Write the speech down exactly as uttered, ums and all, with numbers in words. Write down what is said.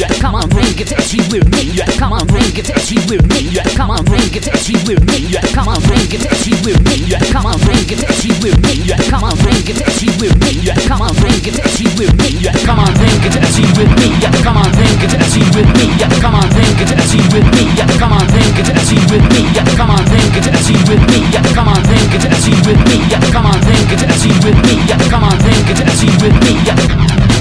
Come on, drink it, itchy with me. Come on, drink it, itchy with me. Come on, drink it, itchy with me. Come on, drink it, itchy with me. Come on, drink it, itchy with me. Come on, drink it, itchy with me. Come on, drink it, itchy with me. Come on, drink it, itchy with me. Come on, drink it, itchy with me. Come on, drink it, itchy with me. Come on, drink it, itchy with me. Come on, drink it, itchy with me. Come on, drink it, itchy with me. Come on, drink it, itchy with me. Come on, drink it, itchy with me.